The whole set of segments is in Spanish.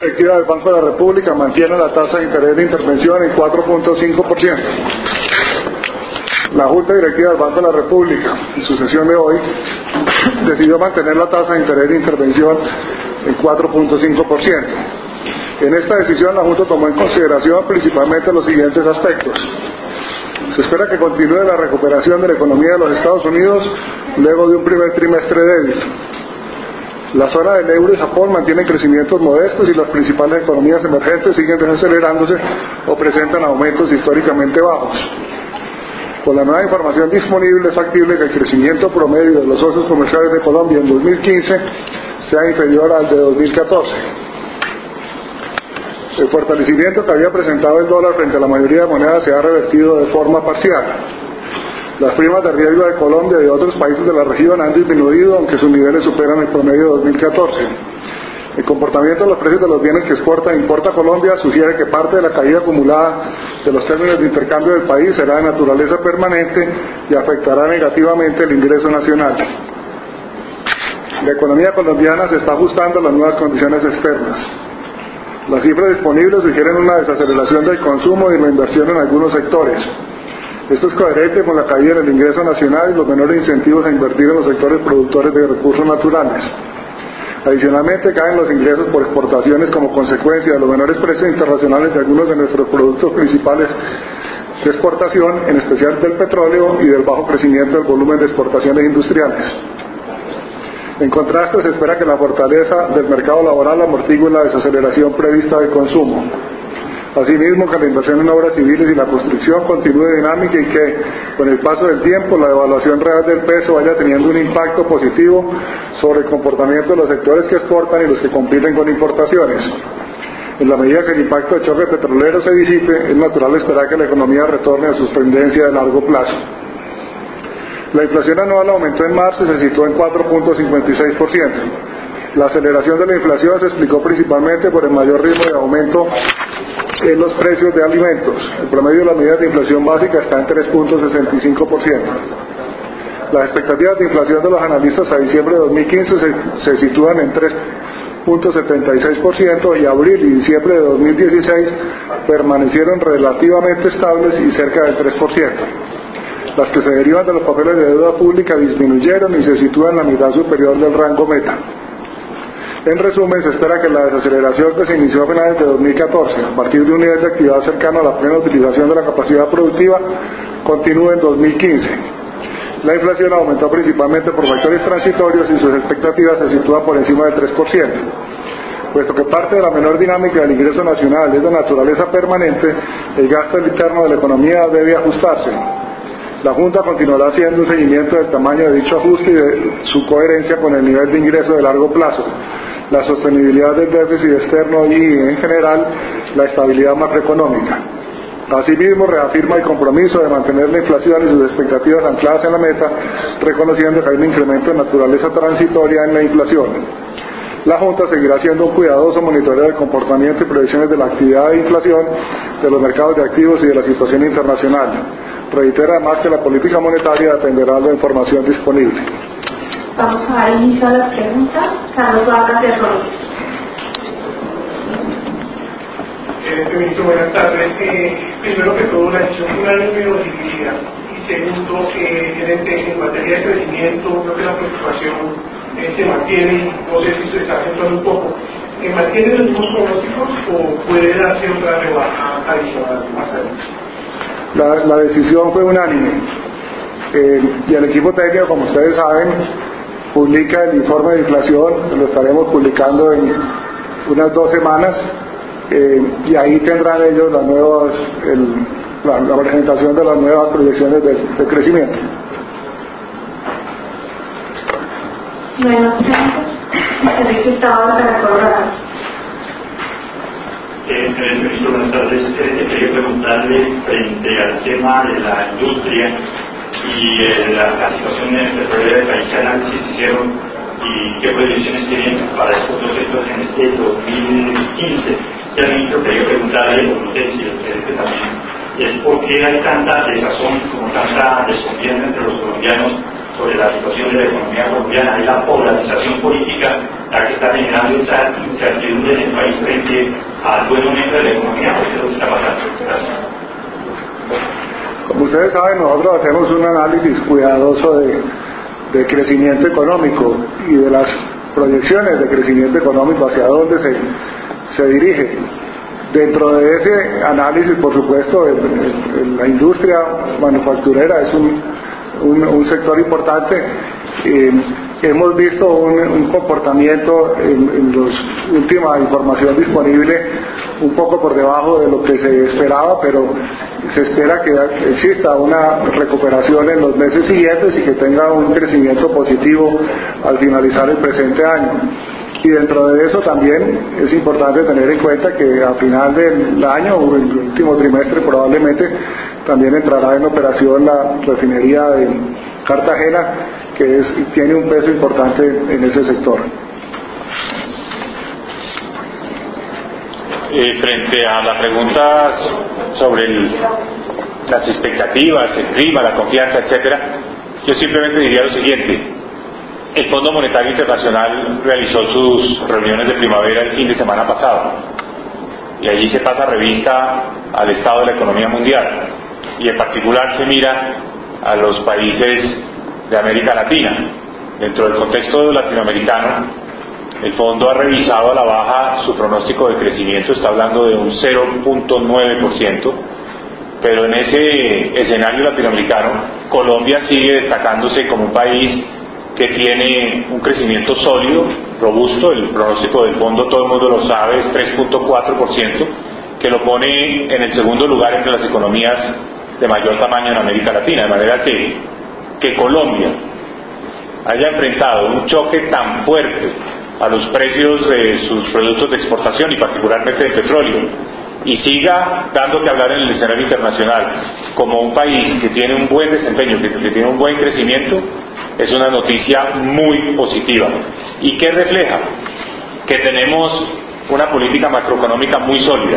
La directiva del Banco de la República mantiene la tasa de interés de intervención en 4.5%. La Junta Directiva del Banco de la República, en su sesión de hoy, decidió mantener la tasa de interés de intervención en 4.5%. En esta decisión la Junta tomó en consideración principalmente los siguientes aspectos. Se espera que continúe la recuperación de la economía de los Estados Unidos luego de un primer trimestre débil. La zona del euro y Japón mantienen crecimientos modestos y las principales economías emergentes siguen desacelerándose o presentan aumentos históricamente bajos. Con la nueva información disponible es factible que el crecimiento promedio de los socios comerciales de Colombia en 2015 sea inferior al de 2014. El fortalecimiento que había presentado el dólar frente a la mayoría de monedas se ha revertido de forma parcial. Las primas de riesgo de Colombia y de otros países de la región han disminuido, aunque sus niveles superan el promedio de 2014. El comportamiento de los precios de los bienes que exporta e importa Colombia sugiere que parte de la caída acumulada de los términos de intercambio del país será de naturaleza permanente y afectará negativamente el ingreso nacional. La economía colombiana se está ajustando a las nuevas condiciones externas. Las cifras disponibles sugieren una desaceleración del consumo y la inversión en algunos sectores. Esto es coherente con la caída en el ingreso nacional y los menores incentivos a invertir en los sectores productores de recursos naturales. Adicionalmente, caen los ingresos por exportaciones como consecuencia de los menores precios internacionales de algunos de nuestros productos principales de exportación, en especial del petróleo, y del bajo crecimiento del volumen de exportaciones industriales. En contraste, se espera que la fortaleza del mercado laboral amortigue la desaceleración prevista de consumo. Asimismo, que la inversión en obras civiles y la construcción continúe dinámica y que, con el paso del tiempo, la devaluación real del peso vaya teniendo un impacto positivo sobre el comportamiento de los sectores que exportan y los que compiten con importaciones. En la medida que el impacto del choque petrolero se disipe, es natural esperar que la economía retorne a su tendencia de largo plazo. La inflación anual aumentó en marzo y se situó en 4.56%. La aceleración de la inflación se explicó principalmente por el mayor ritmo de aumento en los precios de alimentos. El promedio de las medidas de inflación básica está en 3.65%. Las expectativas de inflación de los analistas a diciembre de 2015 se sitúan en 3.76% y abril y diciembre de 2016 permanecieron relativamente estables y cerca del 3%. Las que se derivan de los papeles de deuda pública disminuyeron y se sitúan en la mitad superior del rango meta. En resumen, se espera que la desaceleración que se inició a finales de 2014, a partir de un nivel de actividad cercano a la plena utilización de la capacidad productiva, continúe en 2015. La inflación aumentó principalmente por factores transitorios y sus expectativas se sitúan por encima del 3%. Puesto que parte de la menor dinámica del ingreso nacional es de naturaleza permanente, el gasto interno de la economía debe ajustarse. La Junta continuará haciendo un seguimiento del tamaño de dicho ajuste y de su coherencia con el nivel de ingreso de largo plazo, la sostenibilidad del déficit externo y, en general, la estabilidad macroeconómica. Asimismo, reafirma el compromiso de mantener la inflación y sus expectativas ancladas en la meta, reconociendo que hay un incremento de naturaleza transitoria en la inflación. La Junta seguirá haciendo un cuidadoso monitoreo del comportamiento y proyecciones de la actividad de inflación, de los mercados de activos y de la situación internacional. Reitera además que la política monetaria dependerá de la información disponible. Vamos a dar inicio a las preguntas. Carlos Vargas de Arroyo. Ministro, buenas tardes. Primero que todo, la decisión fue unánime o dividida. Y segundo, en materia de crecimiento, creo que la preocupación se mantiene, no sé si se está acentuando un poco. ¿Mantiene los mismos pronósticos o puede darse otra rebaja adicional más adelante? La decisión fue unánime y el equipo técnico, como ustedes saben, publica el informe de inflación, lo estaremos publicando en unas 2 semanas y ahí tendrán ellos la presentación de las nuevas proyecciones de crecimiento. Buenas Ministro, buenas tardes. Quería preguntarle frente al tema de la industria y la situación petrolera del país, ¿qué análisis hicieron y qué proyecciones tienen para estos dos sectores en este 2015? Ya, ministro, quería preguntarle, no sé si el presidente también, es por qué hay tanta desazón, como tanta desconfianza entre los colombianos sobre la situación de la economía colombiana, es la polarización política la que está generando esa incertidumbre en el país frente al buen momento de la economía, o qué es lo que está pasando. Gracias. Como ustedes saben, nosotros hacemos un análisis cuidadoso de crecimiento económico y de las proyecciones de crecimiento económico, hacia dónde se dirige. Dentro de ese análisis, por supuesto, la industria manufacturera es un sector importante. Hemos visto un comportamiento en la última información disponible un poco por debajo de lo que se esperaba, pero se espera que exista una recuperación en los meses siguientes y que tenga un crecimiento positivo al finalizar el presente año. Y dentro de eso también es importante tener en cuenta que a final del año o el último trimestre probablemente también entrará en operación la refinería de Cartagena, que tiene un peso importante en ese sector. Frente a la pregunta sobre las expectativas, el clima, la confianza, etcétera, yo simplemente diría lo siguiente: el Fondo Monetario Internacional realizó sus reuniones de primavera el fin de semana pasado y allí se pasa revista al estado de la economía mundial y en particular se mira a los países de América Latina. Dentro del contexto latinoamericano, el fondo ha revisado a la baja su pronóstico de crecimiento, está hablando de un 0.9%, pero en ese escenario latinoamericano Colombia sigue destacándose como un país que tiene un crecimiento sólido, robusto. El pronóstico del fondo, todo el mundo lo sabe, es 3.4%, que lo pone en el segundo lugar entre las economías de mayor tamaño en América Latina, de manera que Colombia haya enfrentado un choque tan fuerte a los precios de sus productos de exportación y particularmente del petróleo, y siga dando que hablar en el escenario internacional como un país que tiene un buen desempeño, que tiene un buen crecimiento, es una noticia muy positiva. ¿Y qué refleja? Que tenemos una política macroeconómica muy sólida,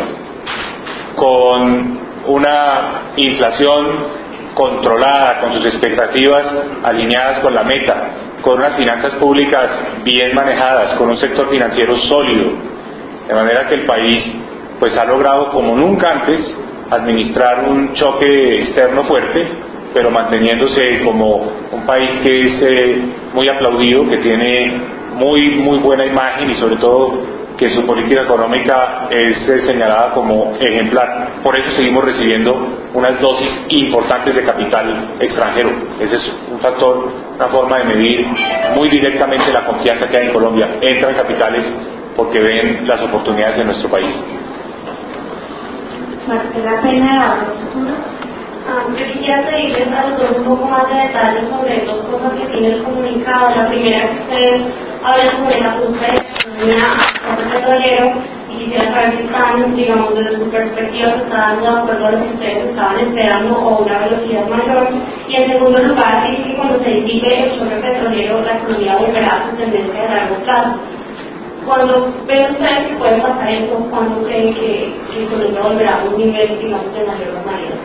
con una inflación controlada, con sus expectativas alineadas con la meta, con unas finanzas públicas bien manejadas, con un sector financiero sólido, de manera que el país pues ha logrado como nunca antes administrar un choque externo fuerte, pero manteniéndose como un país que es muy aplaudido, que tiene muy buena imagen y sobre todo que su política económica es señalada como ejemplar. Por eso seguimos recibiendo unas dosis importantes de capital extranjero. Ese es un factor, una forma de medir muy directamente la confianza que hay en Colombia. Entran capitales porque ven las oportunidades en nuestro país. Marcela Peña, yo quisiera pedirles a los dos un poco más de detalles sobre dos cosas que tiene el comunicado. La primera es que ustedes hablan sobre el ajuste de la economía al sector petrolero, y quisiera saber si están, digamos, desde su perspectiva, se está dando de acuerdo a lo que ustedes estaban esperando o a una velocidad mayor. Y en segundo lugar, dice que cuando se disipe el choque petrolero, la economía volverá a su tendencia de largo plazo. Cuando ven ustedes que puede pasar eso, ¿cuándo creen que Colombia volverá a un nivel, digamos, de mayor normalidad?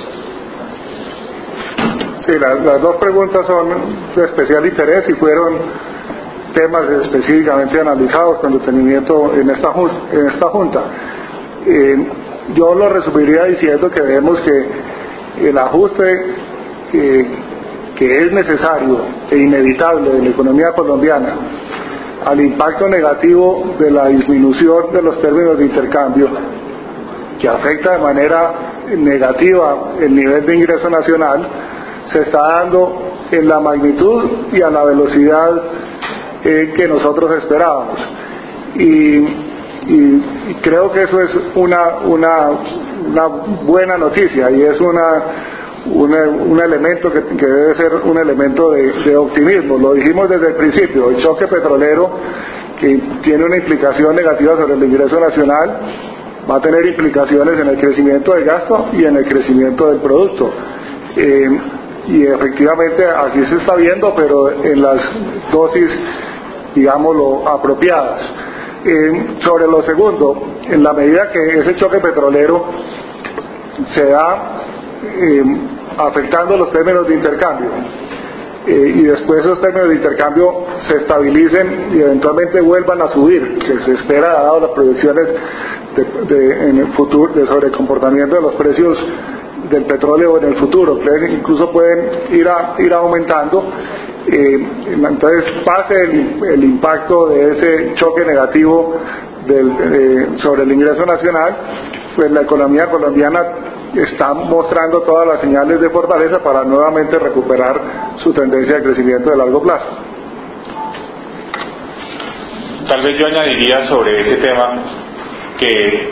Sí, las dos preguntas son de especial interés y fueron temas específicamente analizados con detenimiento en esta junta. Yo lo resumiría diciendo que vemos que el ajuste que es necesario e inevitable de la economía colombiana al impacto negativo de la disminución de los términos de intercambio, que afecta de manera negativa el nivel de ingreso nacional, se está dando en la magnitud y a la velocidad que nosotros esperábamos. Y creo que eso es una buena noticia, y es un elemento que debe ser un elemento de optimismo. Lo dijimos desde el principio: el choque petrolero, que tiene una implicación negativa sobre el ingreso nacional, va a tener implicaciones en el crecimiento del gasto y en el crecimiento del producto. Y efectivamente así se está viendo, pero en las dosis, digámoslo, apropiadas. Sobre lo segundo, en la medida que ese choque petrolero se da afectando los términos de intercambio, y después esos términos de intercambio se estabilicen y eventualmente vuelvan a subir, que se espera dado las proyecciones en el futuro sobre el comportamiento de los precios del petróleo en el futuro, incluso pueden ir aumentando. Entonces pase el impacto de ese choque negativo sobre el ingreso nacional, pues la economía colombiana está mostrando todas las señales de fortaleza para nuevamente recuperar su tendencia de crecimiento de largo plazo. Tal vez yo añadiría sobre ese tema que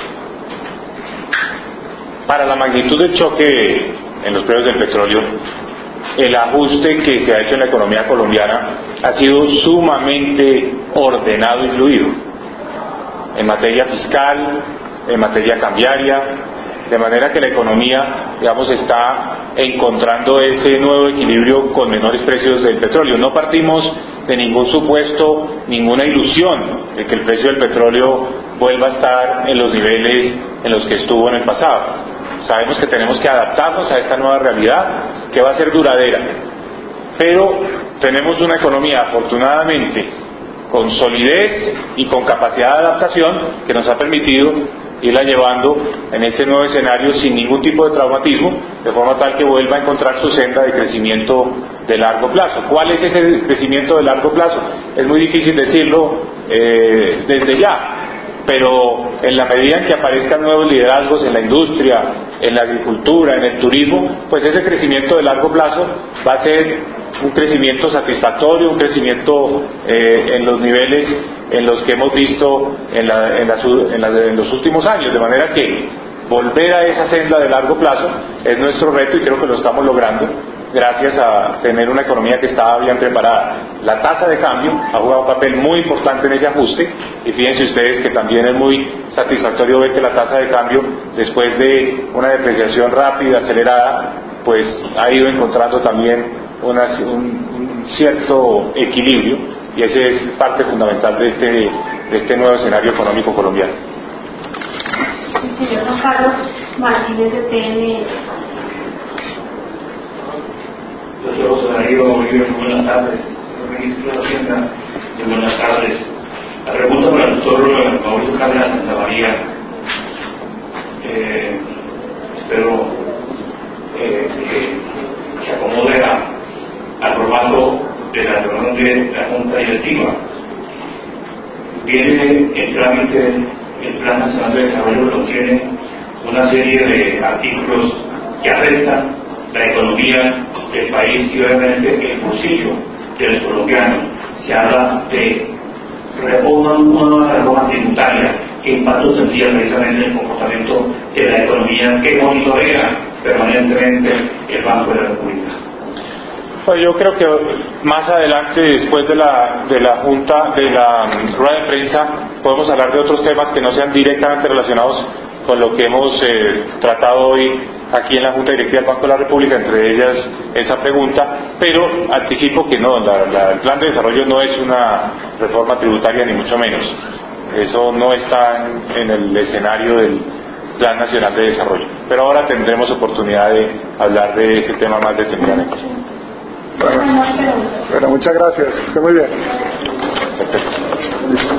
para la magnitud del choque en los precios del petróleo, el ajuste que se ha hecho en la economía colombiana ha sido sumamente ordenado y fluido en materia fiscal, en materia cambiaria, de manera que la economía, digamos, está encontrando ese nuevo equilibrio con menores precios del petróleo. No partimos de ningún supuesto, ninguna ilusión de que el precio del petróleo vuelva a estar en los niveles en los que estuvo en el pasado. Sabemos que tenemos que adaptarnos a esta nueva realidad, que va a ser duradera, pero tenemos una economía, afortunadamente, con solidez y con capacidad de adaptación que nos ha permitido irla llevando en este nuevo escenario sin ningún tipo de traumatismo, de forma tal que vuelva a encontrar su senda de crecimiento de largo plazo. ¿Cuál es ese crecimiento de largo plazo? Es muy difícil decirlo desde ya, pero en la medida en que aparezcan nuevos liderazgos en la industria, en la agricultura, en el turismo, pues ese crecimiento de largo plazo va a ser un crecimiento satisfactorio, un crecimiento en los niveles en los que hemos visto en los últimos años, de manera que volver a esa senda de largo plazo es nuestro reto y creo que lo estamos logrando gracias a tener una economía que estaba bien preparada. La tasa de cambio ha jugado un papel muy importante en ese ajuste y fíjense ustedes que también es muy satisfactorio ver que la tasa de cambio, después de una depreciación rápida, acelerada, pues ha ido encontrando también un cierto equilibrio, y esa es parte fundamental de este nuevo escenario económico colombiano. Señor Juan Carlos Martínez de TN. Doctor José Darío, buenas tardes. Señor Ministro de Hacienda, buenas tardes. La pregunta para el doctor Mauricio Cárdenas Santamaría. Espero que se acomode al formato de la reunión de la Junta Directiva. Viene el trámite, el Plan Nacional de Desarrollo contiene una serie de artículos que afectan la economía del país y obviamente el bolsillo de los colombianos. Se habla de una nueva reforma tributaria. ¿Qué impacto tendría precisamente en el comportamiento de la economía que monitorea permanentemente el Banco de la República? Pues yo creo que más adelante, después de la Junta, de la rueda de prensa, podemos hablar de otros temas que no sean directamente relacionados con lo que hemos tratado hoy aquí en la Junta Directiva del Banco de la República, entre ellas esa pregunta, pero anticipo que no, el plan de desarrollo no es una reforma tributaria ni mucho menos. Eso no está en el escenario del Plan Nacional de Desarrollo. Pero ahora tendremos oportunidad de hablar de ese tema más detenidamente. Bueno, muchas gracias. Está muy bien. Perfecto.